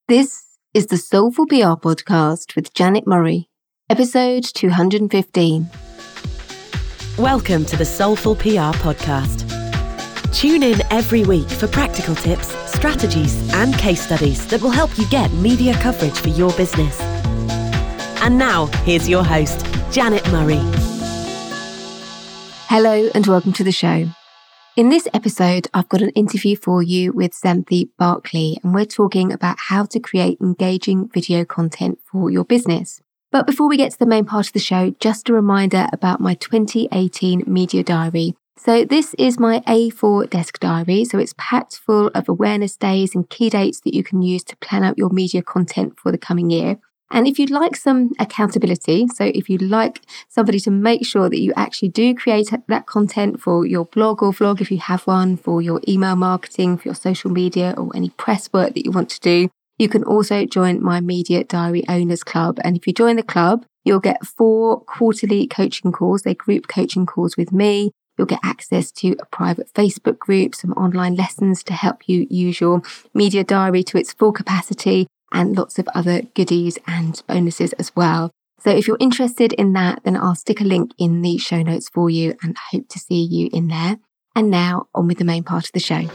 This is the Soulful PR podcast with Janet Murray, episode 215. Welcome to the Soulful PR podcast. Tune in every week for practical tips, strategies, and case studies that will help you get media coverage for your business. And now, here's your host, Janet Murray. Hello and welcome to the show. In this episode, I've got an interview for you with Xanthi Barkley, and we're talking about how to create engaging video content for your business. But before we get to the main part of the show, just a reminder about my 2018 media diary. So this is my A4 desk diary, so it's packed full of awareness days and key dates that you can use to plan out your media content for the coming year. And if you'd like some accountability, so if you'd like somebody to make sure that you actually do create that content for your blog or vlog, if you have one, for your email marketing, for your social media, or any press work that you want to do, you can also join my Media Diary Owners Club. And if you join the club, you'll get 4 quarterly coaching calls. They're group coaching calls with me. You'll get access to a private Facebook group, some online lessons to help you use your media diary to its full capacity, and lots of other goodies and bonuses as well. So if you're interested in that, then I'll stick a link in the show notes for you and I hope to see you in there. And now on with the main part of the show.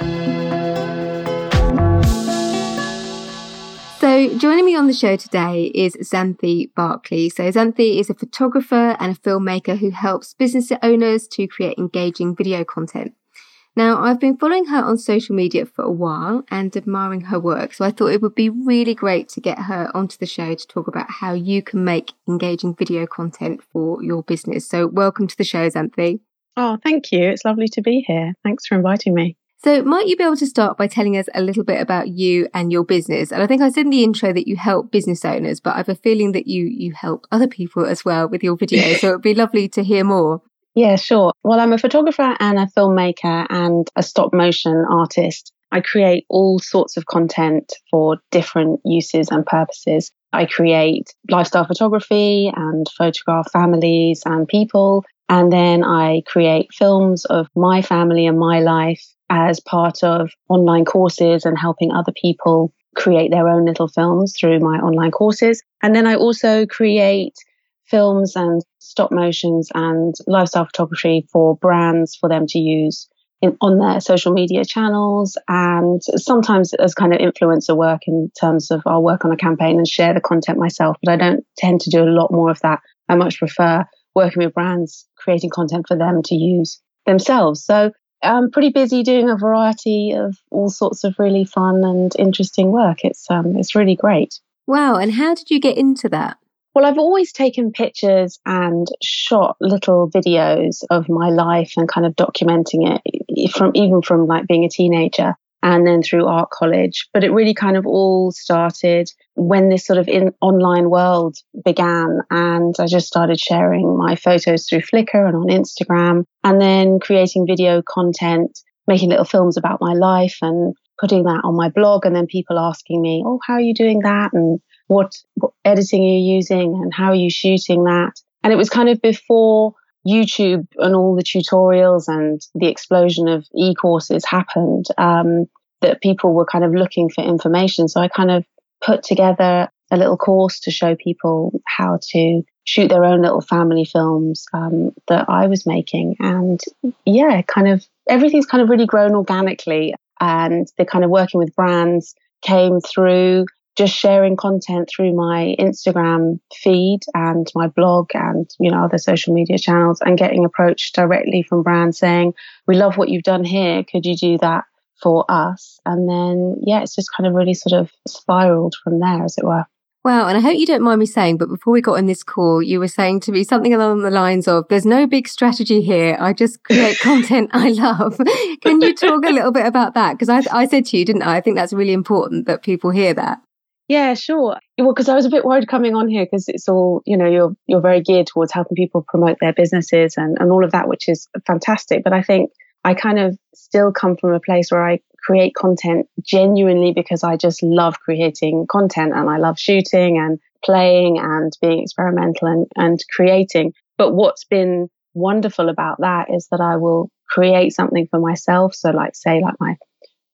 So joining me on the show today is Xanthi Barkley. So Xanthi is a photographer and a filmmaker who helps business owners to create engaging video content. Now, I've been following her on social media for a while and admiring her work, so I thought it would be really great to get her onto the show to talk about how you can make engaging video content for your business. So welcome to the show, Xanthi. Oh, thank you. It's lovely to be here. Thanks for inviting me. So might you be able to start by telling us a little bit about you and your business? And I think I said in the intro that you help business owners, but I have a feeling that you help other people as well with your videos. So it'd be lovely to hear more. Yeah, sure. Well, I'm a photographer and a filmmaker and a stop motion artist. I create all sorts of content for different uses and purposes. I create lifestyle photography and photograph families and people. And then I create films of my family and my life as part of online courses and helping other people create their own little films through my online courses. And then I also create films and stop motions and lifestyle photography for brands for them to use on their social media channels, and sometimes as kind of influencer work in terms of I'll work on a campaign and share the content myself, but I don't tend to do a lot more of that. I much prefer working with brands, creating content for them to use themselves. So I'm pretty busy doing a variety of all sorts of really fun and interesting work. It's really great. Wow. And how did you get into that? Well, I've always taken pictures and shot little videos of my life and kind of documenting it from like being a teenager and then through art college. But it really kind of all started when this sort of online world began, and I just started sharing my photos through Flickr and on Instagram, and then creating video content, making little films about my life and putting that on my blog, and then people asking me, oh, how are you doing that? And what editing are you using and how are you shooting that? And it was kind of before YouTube and all the tutorials and the explosion of e-courses happened, that people were kind of looking for information. So I kind of put together a little course to show people how to shoot their own little family films that I was making. And yeah, kind of everything's kind of really grown organically. And the kind of working with brands came through just sharing content through my Instagram feed and my blog and, other social media channels, and getting approached directly from brands saying, we love what you've done here. Could you do that for us? And then, it's just kind of really sort of spiraled from there, as it were. Wow. And I hope you don't mind me saying, but before we got on this call, you were saying to me something along the lines of, there's no big strategy here. I just create content I love. Can you talk a little bit about that? Because I said to you, didn't I? I think that's really important that people hear that. Yeah, sure. Well, because I was a bit worried coming on here because it's all, you're very geared towards helping people promote their businesses and all of that, which is fantastic. But I think I kind of still come from a place where I create content genuinely because I just love creating content and I love shooting and playing and being experimental and creating. But what's been wonderful about that is that I will create something for myself. So like my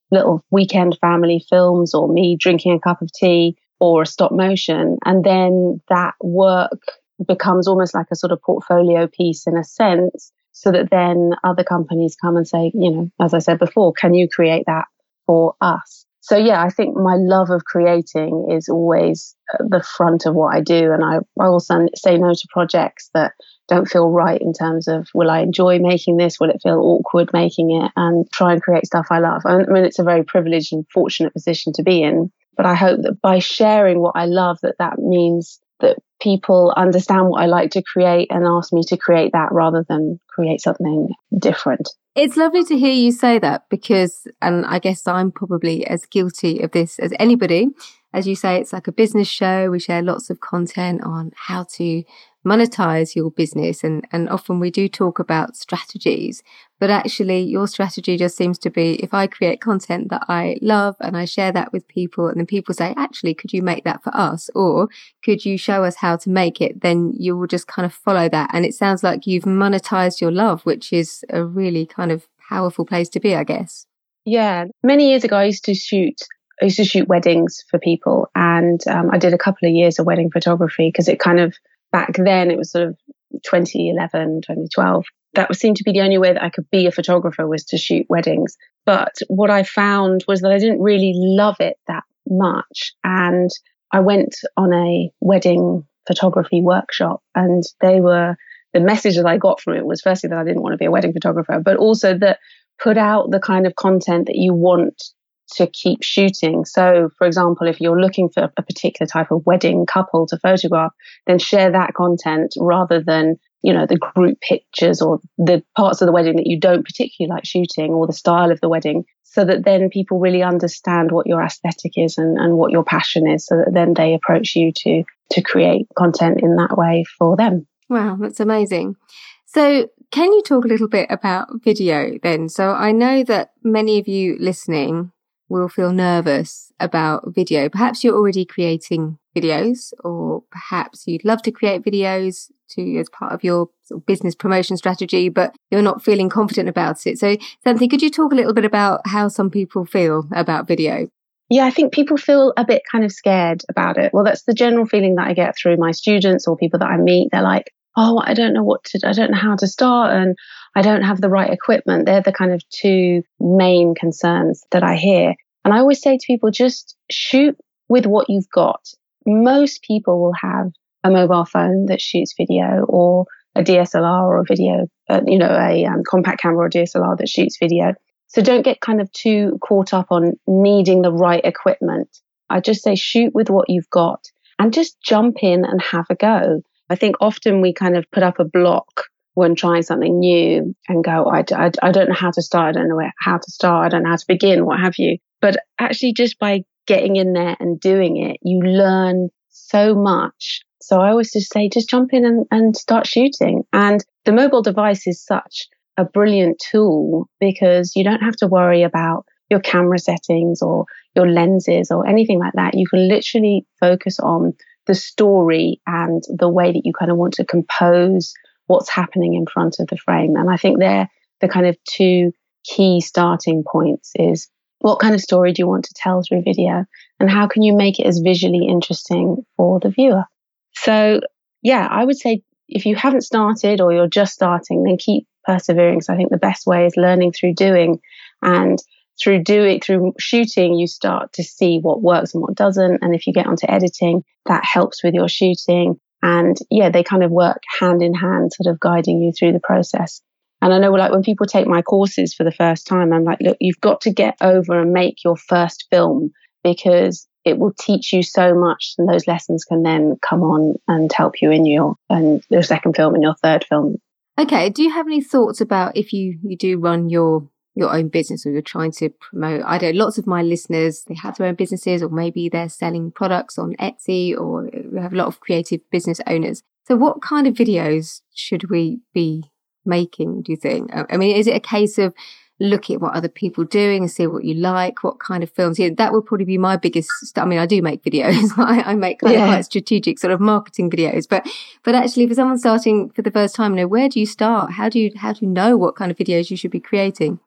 little weekend family films, or me drinking a cup of tea, or a stop motion. And then that work becomes almost like a sort of portfolio piece in a sense, so that then other companies come and say, as I said before, can you create that for us? So yeah, I think my love of creating is always at the front of what I do. And I also say no to projects that don't feel right in terms of, will I enjoy making this? Will it feel awkward making it? And try and create stuff I love. I mean, it's a very privileged and fortunate position to be in. But I hope that by sharing what I love, that means that people understand what I like to create and ask me to create that rather than create something different. It's lovely to hear you say that because, and I guess I'm probably as guilty of this as anybody. As you say, it's like a business show. We share lots of content on how to monetize your business. And often we do talk about strategies, but actually your strategy just seems to be, if I create content that I love and I share that with people, and then people say, actually, could you make that for us? Or could you show us how to make it? Then you will just kind of follow that. And it sounds like you've monetized your love, which is a really kind of powerful place to be, I guess. Yeah. Many years ago, I used to shoot weddings for people. And I did a couple of years of wedding photography because it kind of, back then, it was sort of 2011, 2012. That seemed to be the only way that I could be a photographer, was to shoot weddings. But what I found was that I didn't really love it that much. And I went on a wedding photography workshop, and the message that I got from it was firstly that I didn't want to be a wedding photographer, but also that put out the kind of content that you want to keep shooting. So, for example, if you're looking for a particular type of wedding couple to photograph, then share that content rather than, the group pictures or the parts of the wedding that you don't particularly like shooting, or the style of the wedding, so that then people really understand what your aesthetic is and what your passion is, so that then they approach you to create content in that way for them. Wow, that's amazing. So can you talk a little bit about video then? So I know that many of you listening will feel nervous about video. Perhaps you're already creating videos, or perhaps you'd love to create videos as part of your sort of business promotion strategy, but you're not feeling confident about it. So, Xanthi, could you talk a little bit about how some people feel about video? Yeah, I think people feel a bit kind of scared about it. Well, that's the general feeling that I get through my students or people that I meet. They're like, oh, I don't know how to start, and I don't have the right equipment. They're the kind of two main concerns that I hear. And I always say to people, just shoot with what you've got. Most people will have a mobile phone that shoots video, or a DSLR or a video, a compact camera or DSLR that shoots video. So don't get kind of too caught up on needing the right equipment. I just say shoot with what you've got and just jump in and have a go. I think often we kind of put up a block when trying something new and go, I don't know how to start. I don't know how to start. I don't know how to begin, what have you. But actually just by getting in there and doing it, you learn so much. So I always just say, just jump in and start shooting. And the mobile device is such a brilliant tool because you don't have to worry about your camera settings or your lenses or anything like that. You can literally focus on the story and the way that you kind of want to compose what's happening in front of the frame. And I think they're the kind of two key starting points is, what kind of story do you want to tell through video? And how can you make it as visually interesting for the viewer? So, yeah, I would say if you haven't started or you're just starting, then keep persevering. So I think the best way is learning through doing. And through shooting, you start to see what works and what doesn't. And if you get onto editing, that helps with your shooting. And yeah, they kind of work hand in hand, sort of guiding you through the process. And I know, like, when people take my courses for the first time, I'm like, look, you've got to get over and make your first film, because it will teach you so much. And those lessons can then come on and help you in your second film and your third film. Okay. Do you have any thoughts about if you do run your own business, or you're trying to promote? I know lots of my listeners, they have their own businesses, or maybe they're selling products on Etsy, or we have a lot of creative business owners. So what kind of videos should we be making, do you think? I mean, is it a case of looking at what other people are doing and see what you like, what kind of films? Yeah, that would probably be my biggest I mean, I do make videos. I make kind of quite strategic sort of marketing videos, but actually for someone starting for the first time, where do you start? How do you know what kind of videos you should be creating?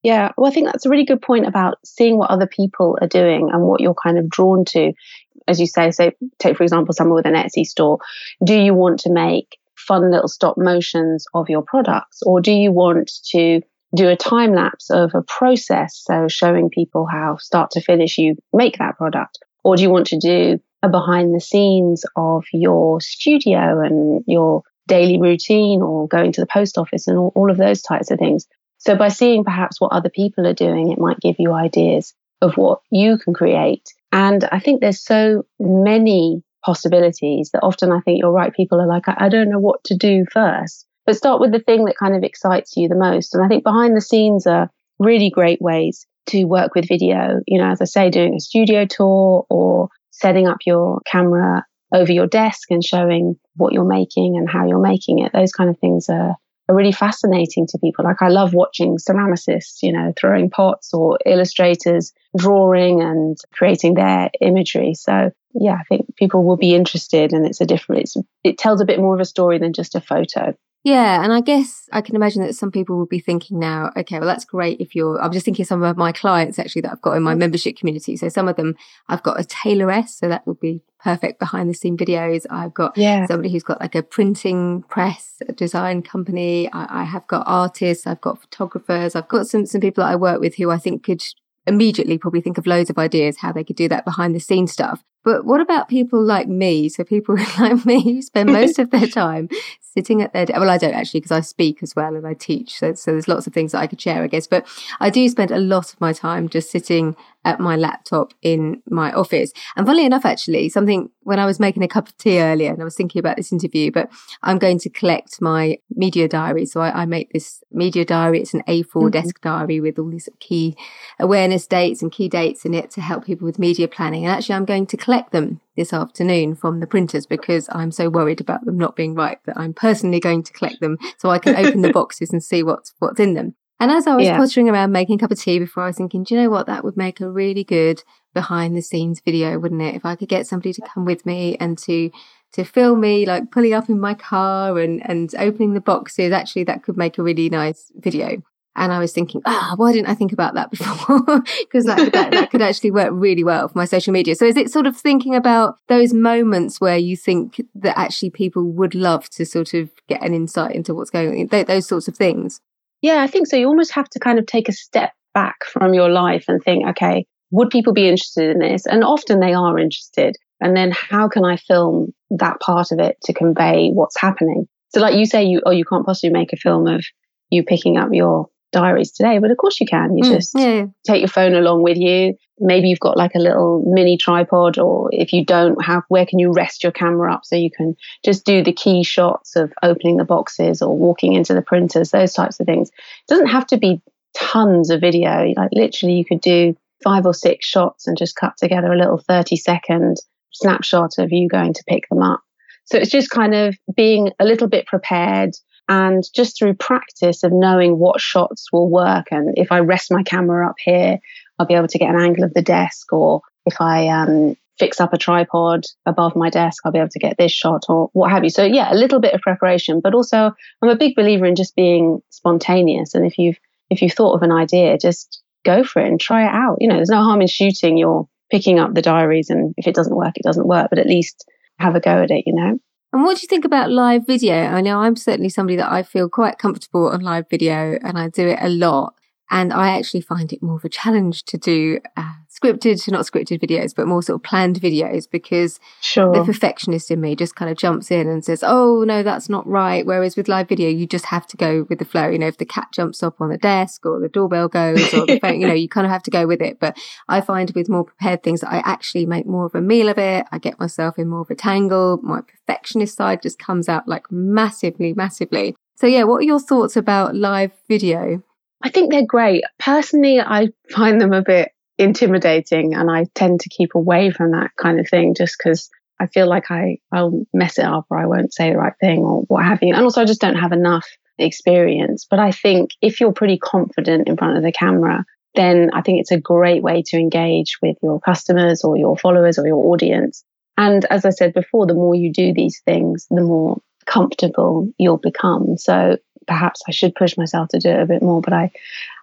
Yeah, well, I think that's a really good point about seeing what other people are doing and what you're kind of drawn to. As you say, take, for example, someone with an Etsy store. Do you want to make fun little stop motions of your products? Or do you want to do a time lapse of a process? So showing people how start to finish you make that product. Or do you want to do a behind the scenes of your studio and your daily routine, or going to the post office and all of those types of things? So by seeing perhaps what other people are doing, it might give you ideas of what you can create. And I think there's so many possibilities that often I think you're right. People are like, I don't know what to do first. But start with the thing that kind of excites you the most. And I think behind the scenes are really great ways to work with video. You know, as I say, doing a studio tour or setting up your camera over your desk and showing what you're making and how you're making it. Those kind of things are really fascinating to people. Like, I love watching ceramicists, you know, throwing pots, or illustrators drawing and creating their imagery. So yeah, I think people will be interested, and it tells a bit more of a story than just a photo. Yeah, and I guess I can imagine that some people will be thinking now, okay, well, that's great I'm just thinking of some of my clients actually that I've got in my membership community. So some of them, I've got a tailoress, so that would be perfect behind the scene videos. I've got somebody who's got like a printing press, a design company. I have got artists, I've got photographers, I've got some people that I work with who I think could immediately probably think of loads of ideas how they could do that behind the scenes stuff. But what about people like me? So people like me who spend most of their time sitting at their well, I don't actually, because I speak as well and I teach. So there's lots of things that I could share, I guess. But I do spend a lot of my time just sitting at my laptop in my office. And funnily enough, actually, something when I was making a cup of tea earlier, and I was thinking about this interview, but I'm going to collect my media diary. So I make this media diary. It's an A4 desk diary with all these key awareness dates and key dates in it to help people with media planning. And actually, I'm going to collect them this afternoon from the printers, because I'm so worried about them not being right that I'm personally going to collect them so I can open the boxes and see what's in them. And as I was pottering around making a cup of tea before, I was thinking, do you know what? That would make a really good behind the scenes video, wouldn't it? If I could get somebody to come with me and to film me like pulling up in my car and opening the boxes, actually that could make a really nice video. And I was thinking, why didn't I think about that before? Because that could actually work really well for my social media. So is it sort of thinking about those moments where you think that actually people would love to sort of get an insight into what's going on, those sorts of things? Yeah, I think so. You almost have to kind of take a step back from your life and think, okay, would people be interested in this? And often they are interested. And then how can I film that part of it to convey what's happening? So like you say, you can't possibly make a film of you picking up your diaries today, but of course you can. You just take your phone along with you. Maybe you've got like a little mini tripod, or if you don't have, where can you rest your camera up so you can just do the key shots of opening the boxes or walking into the printers, those types of things. It doesn't have to be tons of video. Like literally you could do 5 or 6 shots and just cut together a little 30-second snapshot of you going to pick them up. So it's just kind of being a little bit prepared, and just through practice of knowing what shots will work. And if I rest my camera up here, I'll be able to get an angle of the desk. Or if I fix up a tripod above my desk, I'll be able to get this shot or what have you. So yeah, a little bit of preparation, but also I'm a big believer in just being spontaneous. And if you've thought of an idea, just go for it and try it out. You know, there's no harm in shooting. You're picking up the diaries, and if it doesn't work, it doesn't work, but at least have a go at it, you know. And what do you think about live video? I know I'm certainly somebody that I feel quite comfortable on live video, and I do it a lot. And I actually find it more of a challenge to do not scripted videos, but more sort of planned videos, because the perfectionist in me just kind of jumps in and says, oh, no, that's not right. Whereas with live video, you just have to go with the flow. You know, if the cat jumps up on the desk or the doorbell goes or the phone, you know, you kind of have to go with it. But I find with more prepared things that I actually make more of a meal of it. I get myself in more of a tangle. My perfectionist side just comes out like massively, massively. So yeah, what are your thoughts about live video? I think they're great. Personally, I find them a bit intimidating, and I tend to keep away from that kind of thing just because I feel like I'll mess it up, or I won't say the right thing or what have you. And also I just don't have enough experience. But I think if you're pretty confident in front of the camera, then I think it's a great way to engage with your customers or your followers or your audience. And as I said before, the more you do these things, the more comfortable you'll become. So perhaps I should push myself to do it a bit more, but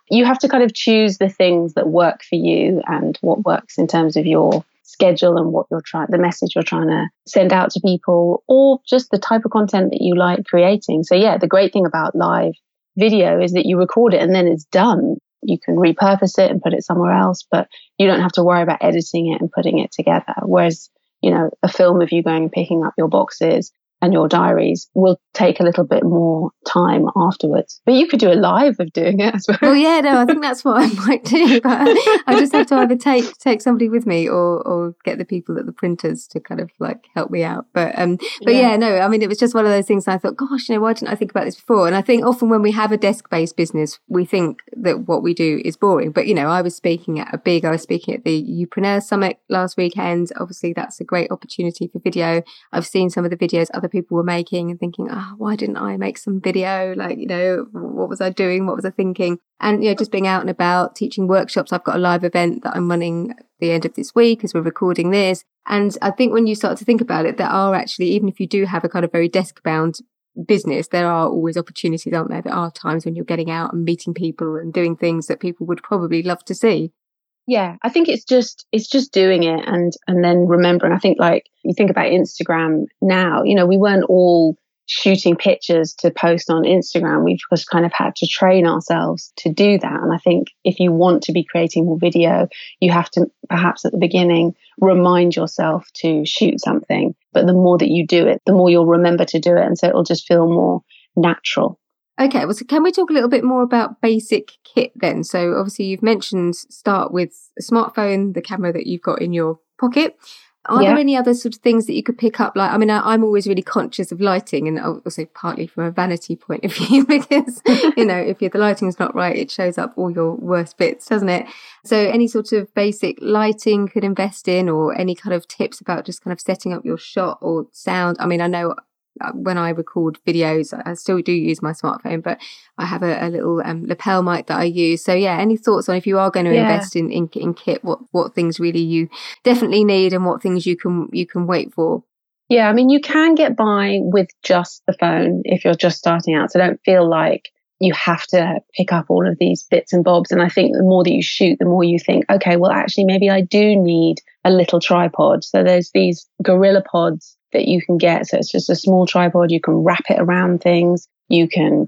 you have to kind of choose the things that work for you and what works in terms of your schedule and what the message you're trying to send out to people, or just the type of content that you like creating. So yeah, the great thing about live video is that you record it and then it's done. You can repurpose it and put it somewhere else, but you don't have to worry about editing it and putting it together. Whereas, a film of you going and picking up your boxes and your diaries will take a little bit more time afterwards. But you could do a live of doing it as well. Well, yeah, no, I think that's what I might do. But I just have to either take somebody with me or get the people at the printers to kind of like help me out. But yeah, no, I mean, it was just one of those things I thought, gosh, why didn't I think about this before? And I think often when we have a desk-based business, we think that what we do is boring. But, I was speaking at the Youpreneur Summit last weekend. Obviously, that's a great opportunity for video. I've seen some of the videos other people were making and thinking, why didn't I make some video? Like, what was I doing? What was I thinking? And, just being out and about, teaching workshops. I've got a live event that I'm running at the end of this week as we're recording this. And I think when you start to think about it, there are actually, even if you do have a kind of very desk-bound business, there are always opportunities, aren't there? There are times when you're getting out and meeting people and doing things that people would probably love to see. Yeah, I think it's just doing it and then remembering. I think like you think about Instagram now, we weren't all shooting pictures to post on Instagram. We've just kind of had to train ourselves to do that. And I think if you want to be creating more video, you have to perhaps at the beginning remind yourself to shoot something. But the more that you do it, the more you'll remember to do it. And so it'll just feel more natural. Okay, well, so can we talk a little bit more about basic kit then? So obviously you've mentioned start with a smartphone, the camera that you've got in your pocket. Are there any other sort of things that you could pick up? Like, I mean, I'm always really conscious of lighting, and also partly from a vanity point of view, because, if the lighting's not right, it shows up all your worst bits, doesn't it? So any sort of basic lighting could invest in, or any kind of tips about just kind of setting up your shot or sound. I mean, I know when I record videos, I still do use my smartphone, but I have a little lapel mic that I use. So yeah, any thoughts on if you are going to invest in kit, what things really you definitely need and what things you can wait for? Yeah, I mean, you can get by with just the phone if you're just starting out. So don't feel like you have to pick up all of these bits and bobs. And I think the more that you shoot, the more you think, okay, well, actually, maybe I do need a little tripod. So there's these GorillaPods that you can get. So it's just a small tripod. You can wrap it around things. You can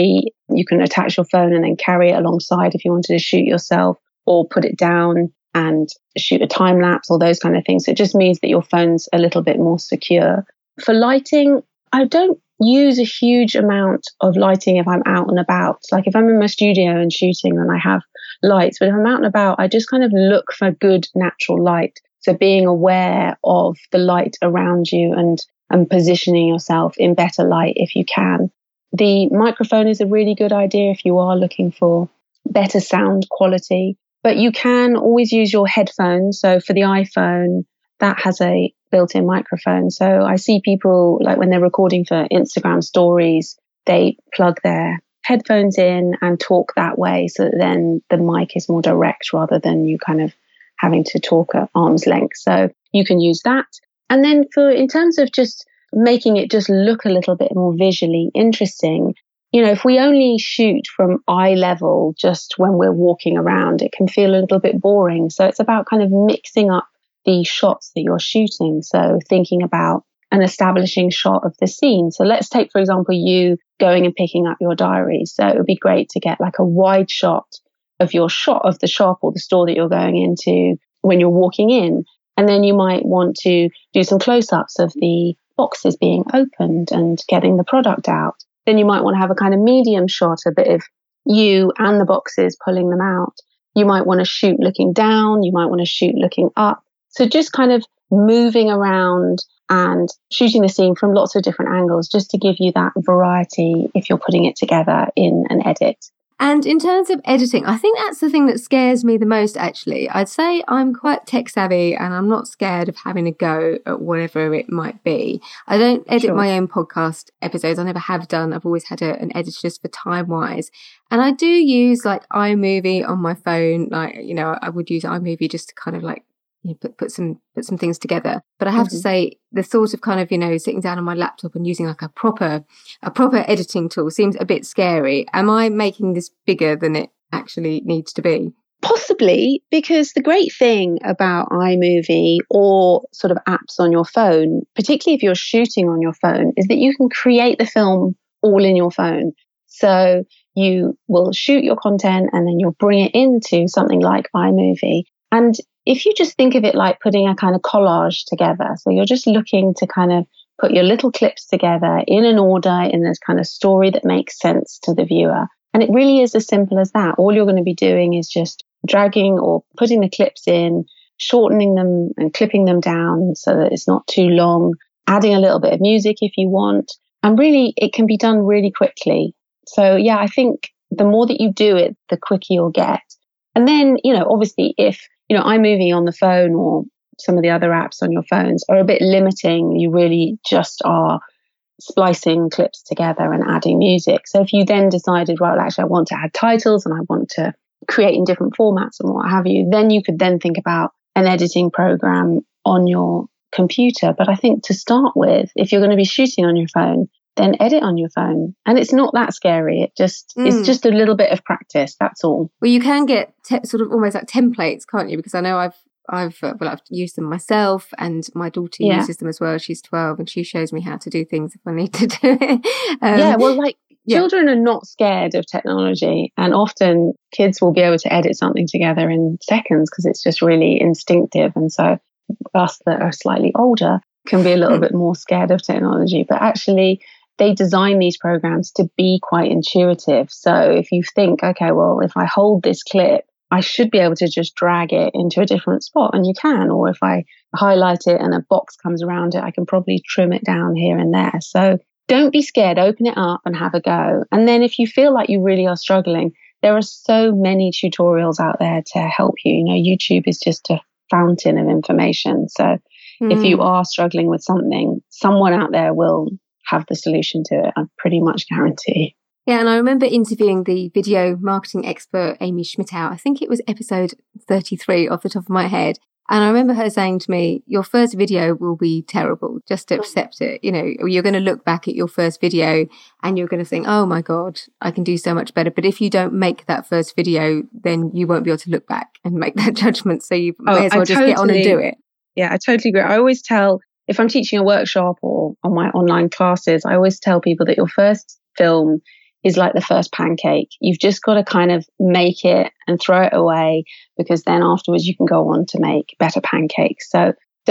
attach your phone and then carry it alongside if you wanted to shoot yourself, or put it down and shoot a time lapse, or those kind of things. So it just means that your phone's a little bit more secure. For lighting, I don't use a huge amount of lighting if I'm out and about. Like if I'm in my studio and shooting, then I have lights. But if I'm out and about, I just kind of look for good natural light. So being aware of the light around you and positioning yourself in better light if you can. The microphone is a really good idea if you are looking for better sound quality. But you can always use your headphones. So for the iPhone, that has a built-in microphone. So I see people, like when they're recording for Instagram stories, they plug their headphones in and talk that way, so that then the mic is more direct rather than you kind of having to talk at arm's length. So you can use that. And then in terms of just making it just look a little bit more visually interesting, if we only shoot from eye level just when we're walking around, it can feel a little bit boring. So it's about kind of mixing up the shots that you're shooting. So thinking about an establishing shot of the scene. So let's take, for example, you going and picking up your diary. So it would be great to get like a wide shot of your shot of the shop or the store that you're going into when you're walking in. And then you might want to do some close-ups of the boxes being opened and getting the product out. Then you might want to have a kind of medium shot, a bit of you and the boxes pulling them out. You might want to shoot looking down. You might want to shoot looking up. So just kind of moving around and shooting the scene from lots of different angles, just to give you that variety if you're putting it together in an edit. And in terms of editing, I think that's the thing that scares me the most, actually. I'd say I'm quite tech savvy and I'm not scared of having a go at whatever it might be. I don't edit my own podcast episodes. I never have done. I've always had an editor just for time-wise. And I do use like iMovie on my phone. Like, I would use iMovie just to kind of like, put some things together. But I have to say, the thought of kind of, sitting down on my laptop and using like a proper editing tool seems a bit scary. Am I making this bigger than it actually needs to be? Possibly, because the great thing about iMovie or sort of apps on your phone, particularly if you're shooting on your phone, is that you can create the film all in your phone. So you will shoot your content and then you'll bring it into something like iMovie. And if you just think of it like putting a kind of collage together, so you're just looking to kind of put your little clips together in an order, in this kind of story that makes sense to the viewer. And it really is as simple as that. All you're going to be doing is just dragging or putting the clips in, shortening them and clipping them down so that it's not too long, adding a little bit of music if you want. And really, it can be done really quickly. So yeah, I think the more that you do it, the quicker you'll get. And then, obviously if, iMovie on the phone or some of the other apps on your phones are a bit limiting, you really just are splicing clips together and adding music. So if you then decided, well, actually, I want to add titles and I want to create in different formats and what have you, then you could then think about an editing program on your computer. But I think to start with, if you're going to be shooting on your phone, then edit on your phone. And it's not that scary. It's just a little bit of practice. That's all. Well, you can get sort of almost like templates, can't you? Because I know I've used them myself, and my daughter uses them as well. She's 12 and she shows me how to do things if I need to do it. Children are not scared of technology, and often kids will be able to edit something together in seconds because it's just really instinctive. And so us that are slightly older can be a little bit more scared of technology, but actually they design these programs to be quite intuitive. So if you think, okay, well, if I hold this clip, I should be able to just drag it into a different spot, and you can. Or if I highlight it and a box comes around it, I can probably trim it down here and there. So don't be scared, open it up and have a go. And then if you feel like you really are struggling, there are so many tutorials out there to help you. YouTube is just a fountain of information. So if you are struggling with something, someone out there will have the solution to it, I pretty much guarantee. Yeah, and I remember interviewing the video marketing expert, Amy Schmittou. I think it was episode 33 off the top of my head. And I remember her saying to me, your first video will be terrible. Just accept it. You're going to look back at your first video and you're going to think, oh my God, I can do so much better. But if you don't make that first video, then you won't be able to look back and make that judgment. So you may as well just get on and do it. Yeah, I totally agree. I always tell, if I'm teaching a workshop or on my online classes, I always tell people that your first film is like the first pancake. You've just got to kind of make it and throw it away, because then afterwards you can go on to make better pancakes. So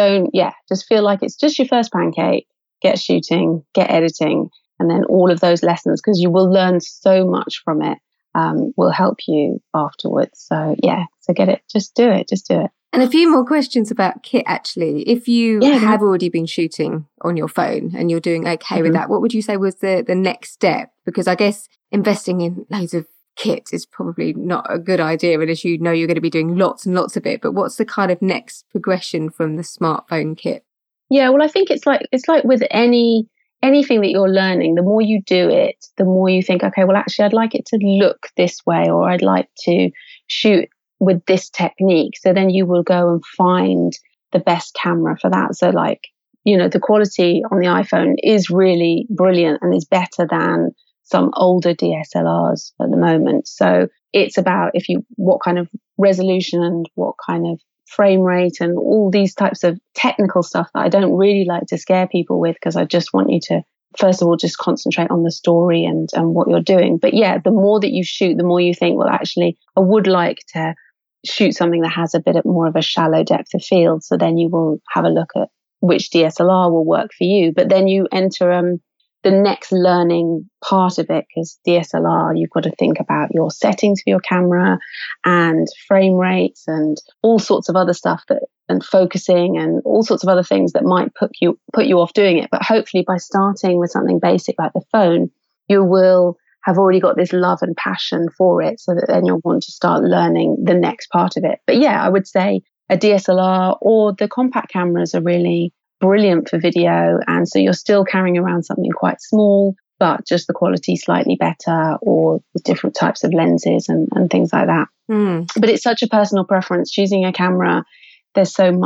just feel like it's just your first pancake, get shooting, get editing, and then all of those lessons, because you will learn so much from it, will help you afterwards. So get it, just do it. And a few more questions about kit, actually. If you have already been shooting on your phone and you're doing okay with that, what would you say was the next step? Because I guess investing in loads of kit is probably not a good idea unless you know you're going to be doing lots and lots of it. But what's the kind of next progression from the smartphone kit? Yeah, well, I think it's like with anything that you're learning, the more you do it, the more you think, okay, well, actually, I'd like it to look this way, or I'd like to shoot with this technique. So then you will go and find the best camera for that. So the quality on the iPhone is really brilliant and is better than some older DSLRs at the moment. So it's about what kind of resolution and what kind of frame rate and all these types of technical stuff that I don't really like to scare people with, because I just want you to, first of all, just concentrate on the story and what you're doing. But yeah, the more that you shoot, the more you think, well, actually, I would like to shoot something that has a bit more of a shallow depth of field. So then you will have a look at which DSLR will work for you. But then you enter the next learning part of it, because DSLR, you've got to think about your settings for your camera and frame rates and all sorts of other stuff and focusing and all sorts of other things that might put you off doing it. But hopefully by starting with something basic like the phone, you will have already got this love and passion for it, so that then you'll want to start learning the next part of it. But yeah, I would say a DSLR or the compact cameras are really brilliant for video. And so you're still carrying around something quite small, but just the quality slightly better, or with different types of lenses and things like that. But it's such a personal preference. Choosing a camera, there's so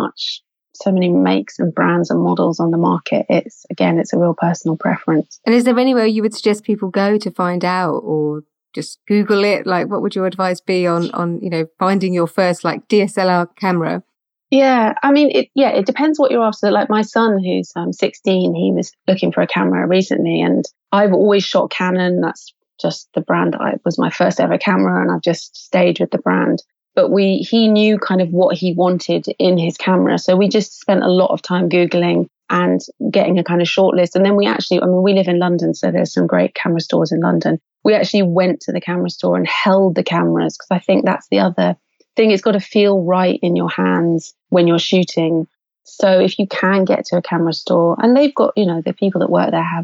many makes and brands and models on the market. It's a real personal preference. And is there anywhere you would suggest people go to find out or just Google it? Like, what would your advice be on finding your first like DSLR camera? Yeah, I mean, it depends what you're after. Like my son, who's 16, he was looking for a camera recently, and I've always shot Canon. That's just the brand that was my first ever camera, and I've just stayed with the brand. But he knew kind of what he wanted in his camera. So we just spent a lot of time Googling and getting a kind of short list. And then we live in London, so there's some great camera stores in London. We actually went to the camera store and held the cameras, because I think that's the other thing. It's got to feel right in your hands when you're shooting. So if you can get to a camera store, and they've got, the people that work there have,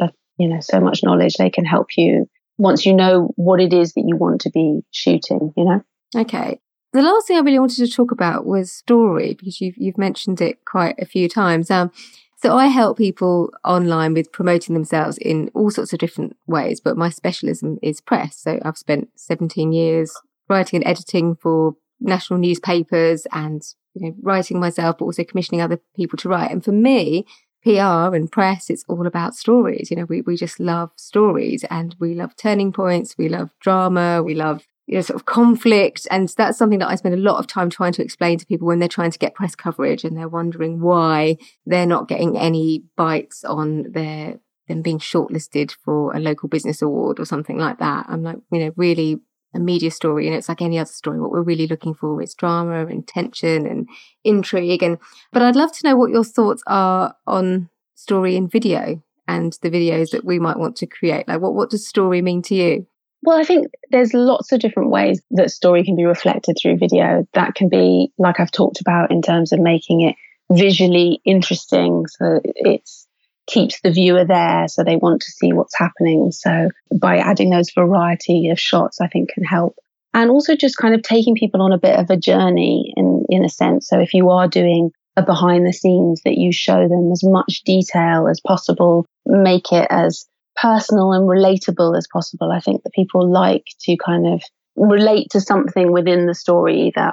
so much knowledge, they can help you once you know what it is that you want to be shooting, Okay. The last thing I really wanted to talk about was story, because you've mentioned it quite a few times. So I help people online with promoting themselves in all sorts of different ways, but my specialism is press. So I've spent 17 years writing and editing for national newspapers and, writing myself, but also commissioning other people to write. And for me, PR and press, it's all about stories. We just love stories, and we love turning points. We love drama. We love sort of conflict. And that's something that I spend a lot of time trying to explain to people when they're trying to get press coverage and they're wondering why they're not getting any bites on them being shortlisted for a local business award or something like that. I'm like, really a media story, it's like any other story. What we're really looking for is drama and tension and intrigue. But I'd love to know what your thoughts are on story in video and the videos that we might want to create. Like, what does story mean to you? Well, I think there's lots of different ways that story can be reflected through video. That can be, like I've talked about, in terms of making it visually interesting, so it keeps the viewer there, so they want to see what's happening. So by adding those variety of shots, I think can help. And also just kind of taking people on a bit of a journey in a sense. So if you are doing a behind the scenes, that you show them as much detail as possible, make it as personal and relatable as possible. I think that people like to kind of relate to something within the story, either,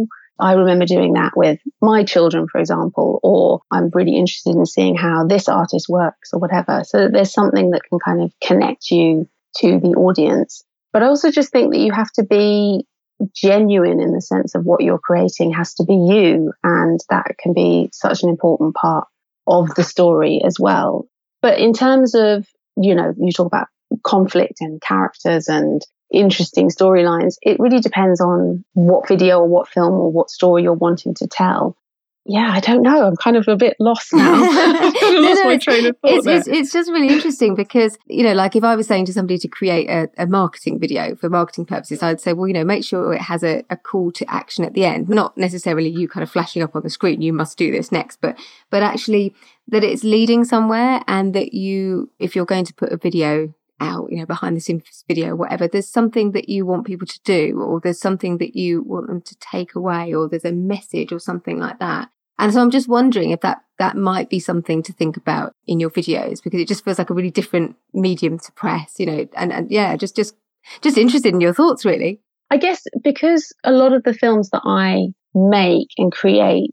I remember doing that with my children, for example, or I'm really interested in seeing how this artist works or whatever. So there's something that can kind of connect you to the audience. But I also just think that you have to be genuine in the sense of what you're creating has to be you. And that can be such an important part of the story as well. But in terms of, you talk about conflict and characters and interesting storylines, it really depends on what video or what film or what story you're wanting to tell. Yeah, I don't know. I'm kind of a bit lost now. My train of thought there. It's just really interesting because, like if I was saying to somebody to create a marketing video for marketing purposes, I'd say, well, make sure it has a call to action at the end. Not necessarily you kind of flashing up on the screen, you must do this next, but actually that it's leading somewhere, and that if you're going to put a video out, behind the scenes video, whatever, there's something that you want people to do, or there's something that you want them to take away, or there's a message or something like that. And so I'm just wondering if that might be something to think about in your videos, because it just feels like a really different medium to press, and yeah, just interested in your thoughts, really. I guess because a lot of the films that I make and create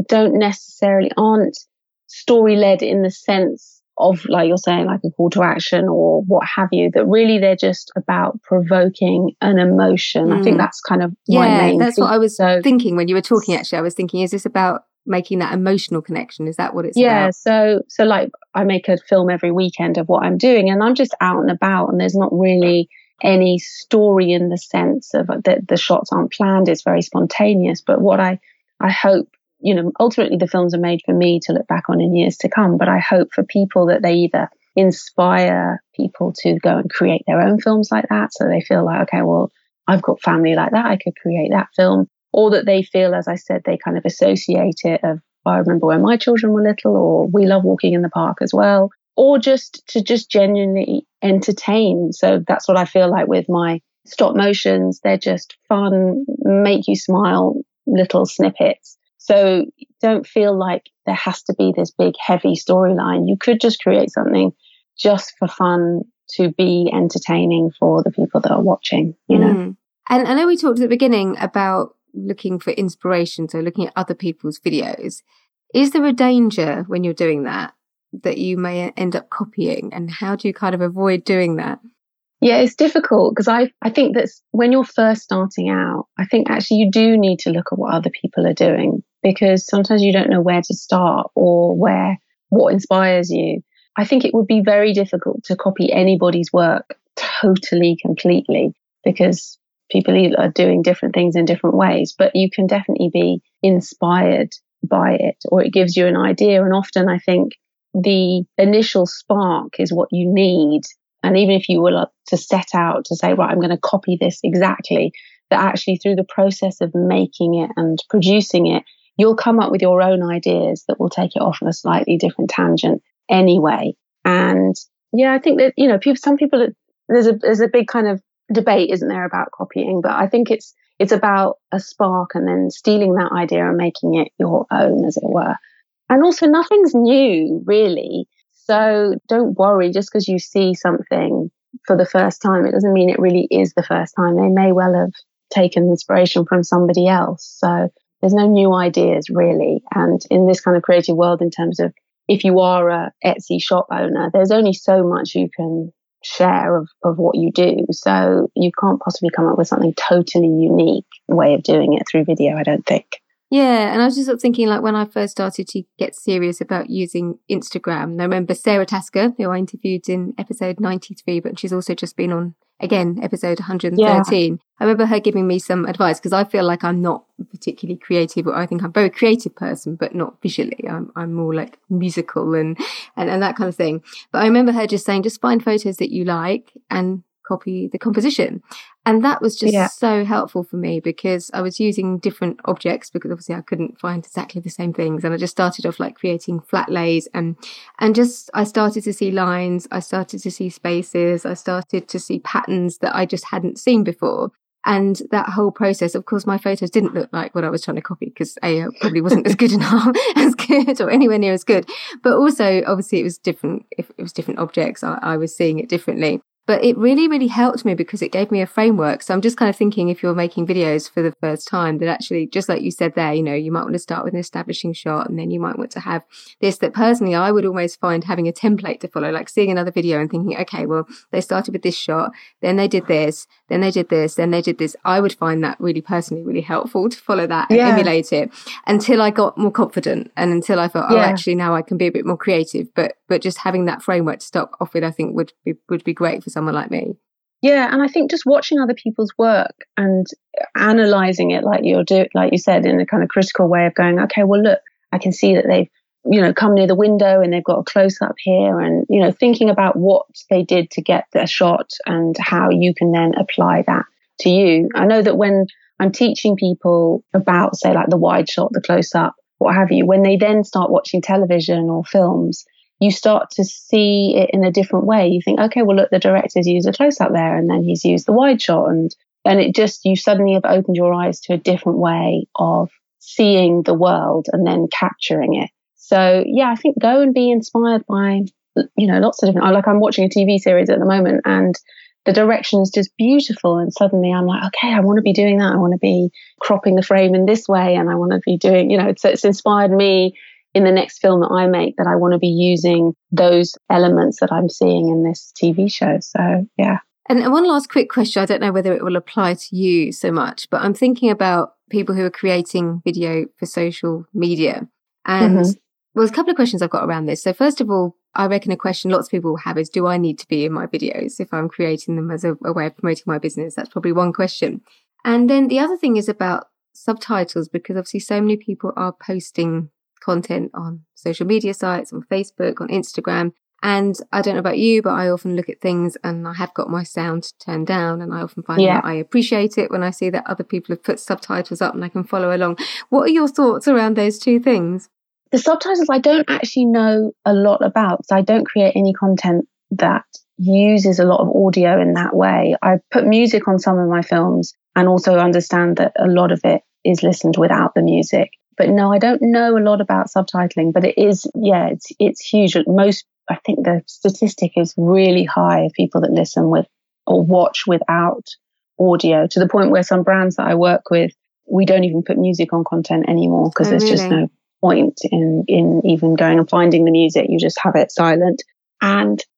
aren't story-led in the sense of, like you're saying, like a call to action or what have you, that really they're just about provoking an emotion. I think that's kind of my main that's what I was thinking when you were talking. Actually, I was thinking, is this about making that emotional connection? Is that what it's about? So like I make a film every weekend of what I'm doing, and I'm just out and about, and there's not really any story in the sense of that the shots aren't planned. It's very spontaneous. But what I hope, ultimately the films are made for me to look back on in years to come, but I hope for people that they either inspire people to go and create their own films like that, so they feel like, okay, well, I've got family like that, I could create that film, or that they feel, as I said, they kind of associate it of, I remember when my children were little, or we love walking in the park as well, or just to genuinely entertain. So that's what I feel like with my stop motions. They're just fun, make you smile, little snippets. So don't feel like there has to be this big, heavy storyline. You could just create something just for fun, to be entertaining for the people that are watching, And I know we talked at the beginning about looking for inspiration, so looking at other people's videos. Is there a danger when you're doing that you may end up copying? And how do you kind of avoid doing that? Yeah, it's difficult because I think that when you're first starting out, I think actually you do need to look at what other people are doing, because sometimes you don't know where to start or what inspires you. I think it would be very difficult to copy anybody's work totally, completely, because people are doing different things in different ways, but you can definitely be inspired by it, or it gives you an idea. And often I think the initial spark is what you need. And even if you were to set out to say, right, I'm going to copy this exactly, that actually through the process of making it and producing it, you'll come up with your own ideas that will take it off on a slightly different tangent anyway. And yeah, I think that, some people, there's a big kind of debate, isn't there, about copying, but I think it's about a spark and then stealing that idea and making it your own, as it were. And also nothing's new, really. So don't worry, just because you see something for the first time, it doesn't mean it really is the first time. They may well have taken inspiration from somebody else. So there's no new ideas, really. And in this kind of creative world, in terms of if you are a Etsy shop owner, there's only so much you can share of what you do. So you can't possibly come up with something totally unique way of doing it through video, I don't think. Yeah, and I was just sort of thinking, like, when I first started to get serious about using Instagram, and I remember Sarah Tasker, who I interviewed in episode 93, but she's also just been on, again, episode 113. Yeah. I remember her giving me some advice, because I feel like I'm not particularly creative, or I think I'm a very creative person, but not visually. I'm more like musical and that kind of thing. But I remember her just saying, just find photos that you like and copy the composition. And that was just so helpful for me, because I was using different objects, because obviously I couldn't find exactly the same things. And I just started off like creating flat lays and just, I started to see lines, I started to see spaces, I started to see patterns that I just hadn't seen before. And that whole process, of course, my photos didn't look like what I was trying to copy, because it probably wasn't as good or anywhere near as good. But also, obviously, it was different. If it was different objects, I was seeing it differently. But it really, really helped me, because it gave me a framework. So I'm just kind of thinking, if you're making videos for the first time, that actually, just like you said there, you might want to start with an establishing shot, and then you might want to have this, that personally, I would almost find having a template to follow, like seeing another video and thinking, okay, well, they started with this shot, then they did this, then they did this, then they did this. I would find that really personally, really helpful to follow that and emulate it until I got more confident, and until I felt, actually now I can be a bit more creative. But just having that framework to start off with, I think would be great for someone like me. Yeah, and I think just watching other people's work and analysing it like you said, in a kind of critical way of going, okay, well, look, I can see that they've, come near the window and they've got a close up here, and, thinking about what they did to get their shot and how you can then apply that to you. I know that when I'm teaching people about, say, like the wide shot, the close up, what have you, when they then start watching television or films, you start to see it in a different way. You think, okay, well, look, the director's used a close-up there, and then he's used the wide shot. And it just, you suddenly have opened your eyes to a different way of seeing the world and then capturing it. So, yeah, I think go and be inspired by, lots of different, I'm watching a TV series at the moment, and the direction is just beautiful. And suddenly I'm like, okay, I want to be doing that. I want to be cropping the frame in this way. And I want to be doing, it's inspired me in the next film that I make, that I want to be using those elements that I'm seeing in this TV show. So, yeah. And one last quick question. I don't know whether it will apply to you so much, but I'm thinking about people who are creating video for social media. And well, there's a couple of questions I've got around this. So first of all, I reckon a question lots of people will have is, do I need to be in my videos if I'm creating them as a way of promoting my business? That's probably one question. And then the other thing is about subtitles, because obviously so many people are posting content on social media sites, on Facebook, on Instagram. And I don't know about you, but I often look at things and I have got my sound turned down, and I often find that I appreciate it when I see that other people have put subtitles up and I can follow along. What are your thoughts around those two things? The subtitles I don't actually know a lot about, so I don't create any content that uses a lot of audio in that way. I put music on some of my films and also understand that a lot of it is listened without the music. But no, I don't know a lot about subtitling, but it is, it's huge. I think the statistic is really high of people that listen with or watch without audio, to the point where some brands that I work with, we don't even put music on content anymore, because there's just no point in even going and finding the music. You just have it silent. And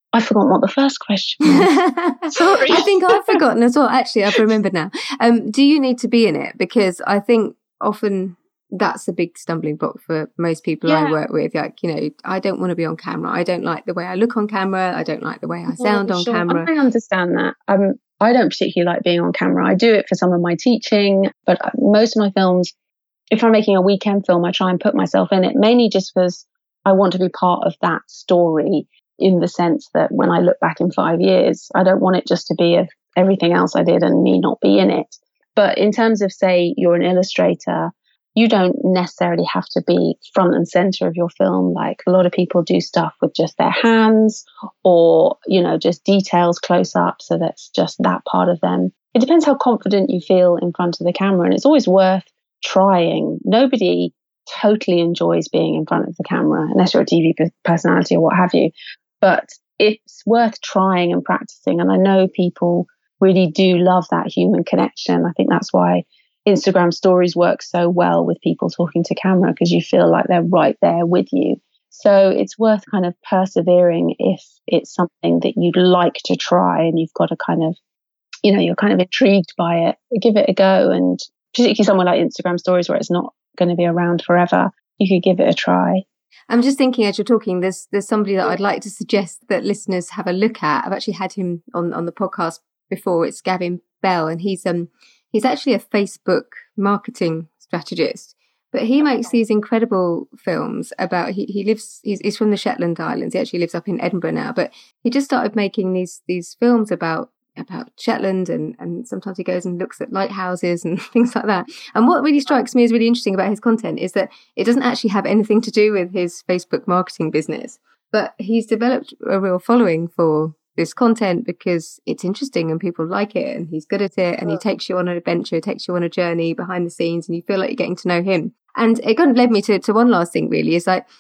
I've forgotten what the first question was. Sorry. I think I've forgotten as well. Actually, I've remembered now. Do you need to be in it? Because I think often that's a big stumbling block for most people I work with. Like, I don't want to be on camera. I don't like the way I look on camera. I don't like the way I sound on camera. I understand that. I don't particularly like being on camera. I do it for some of my teaching, but most of my films, if I'm making a weekend film, I try and put myself in it, mainly just because I want to be part of that story, in the sense that when I look back in 5 years, I don't want it just to be of everything else I did and me not be in it. But in terms of, say, you're an illustrator, you don't necessarily have to be front and center of your film. Like, a lot of people do stuff with just their hands, or, just details close up. So that's just that part of them. It depends how confident you feel in front of the camera. And it's always worth trying. Nobody totally enjoys being in front of the camera, unless you're a TV personality or what have you. But it's worth trying and practicing. And I know people really do love that human connection. I think that's why Instagram stories work so well with people talking to camera, because you feel like they're right there with you. So it's worth kind of persevering if it's something that you'd like to try and you've got a kind of, you're kind of intrigued by it. Give it a go. And particularly somewhere like Instagram stories, where it's not going to be around forever, you could give it a try. I'm just thinking, as you're talking, there's somebody that I'd like to suggest that listeners have a look at. I've actually had him on the podcast before. It's Gavin Bell, and he's actually a Facebook marketing strategist, but he makes these incredible films about, he's from the Shetland Islands. He actually lives up in Edinburgh now, but he just started making these films about Shetland, and sometimes he goes and looks at lighthouses and things like that. And what really strikes me as really interesting about his content is that it doesn't actually have anything to do with his Facebook marketing business, but he's developed a real following for this content because it's interesting and people like it, and he's good at it, and he takes you on an adventure, takes you on a journey behind the scenes, and you feel like you're getting to know him. And it kind of led me to one last thing, really, is like,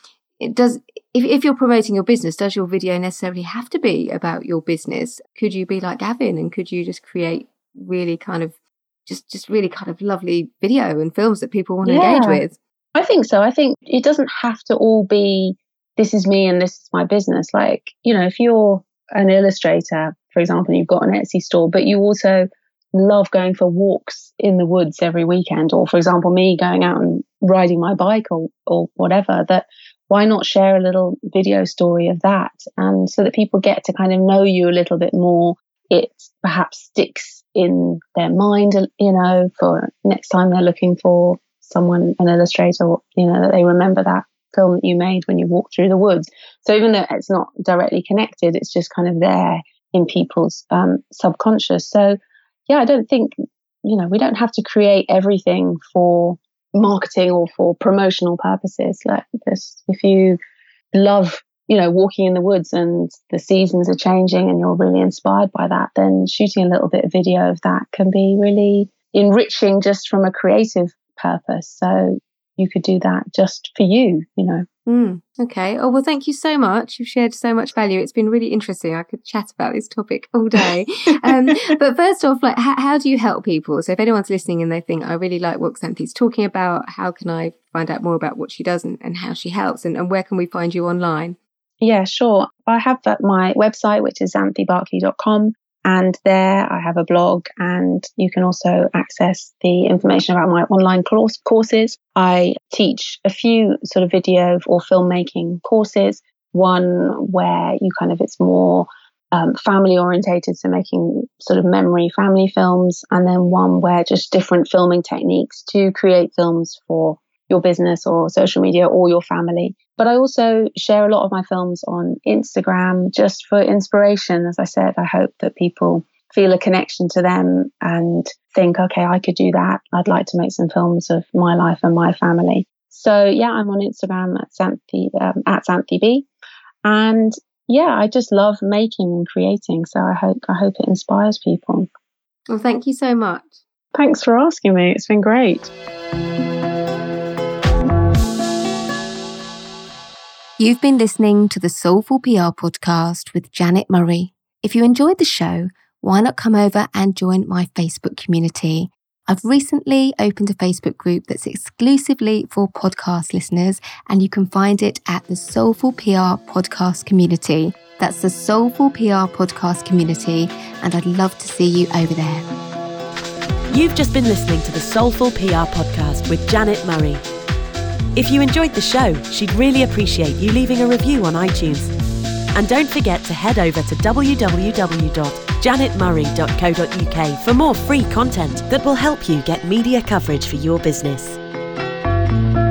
if you're promoting your business, does your video necessarily have to be about your business? Could you be like Gavin, and could you just create really kind of just really kind of lovely video and films that people want to engage with? I think so. I think it doesn't have to all be, this is me and this is my business. Like, if you're an illustrator, for example, you've got an Etsy store, but you also love going for walks in the woods every weekend, or for example, me going out and riding my bike or whatever, that why not share a little video story of that? And so that people get to kind of know you a little bit more. It perhaps sticks in their mind, for next time they're looking for someone, an illustrator, that they remember that film that you made when you walked through the woods. So even though it's not directly connected, it's just kind of there in people's subconscious. So yeah, I don't think, we don't have to create everything for marketing or for promotional purposes like this. If you love, walking in the woods and the seasons are changing and you're really inspired by that, then shooting a little bit of video of that can be really enriching just from a creative purpose. So you could do that just for you, Okay. Oh, well, thank you so much. You've shared so much value. It's been really interesting. I could chat about this topic all day. But first off, like, how do you help people? So if anyone's listening and they think, I really like what Xanthi's talking about, how can I find out more about what she does and how she helps? And where can we find you online? Yeah, sure. I have my website, which is xanthibarkley.com. And there I have a blog, and you can also access the information about my online courses. I teach a few sort of video or filmmaking courses, one where it's more family orientated, so making sort of memory family films, and then one where just different filming techniques to create films for your business or social media or your family. But I also share a lot of my films on Instagram just for inspiration. As I said, I hope that people feel a connection to them and think, okay, I could do that. I'd like to make some films of my life and my family. So yeah, I'm on Instagram at XanthiB. And yeah, I just love making and creating. So I hope it inspires people. Well, thank you so much. Thanks for asking me. It's been great. You've been listening to the Soulful PR podcast with Janet Murray. If you enjoyed the show, why not come over and join my Facebook community? I've recently opened a Facebook group that's exclusively for podcast listeners, and you can find it at the Soulful PR podcast community. That's the Soulful PR podcast community, and I'd love to see you over there. You've just been listening to the Soulful PR podcast with Janet Murray. If you enjoyed the show, she'd really appreciate you leaving a review on iTunes. And don't forget to head over to www.janetmurray.co.uk for more free content that will help you get media coverage for your business.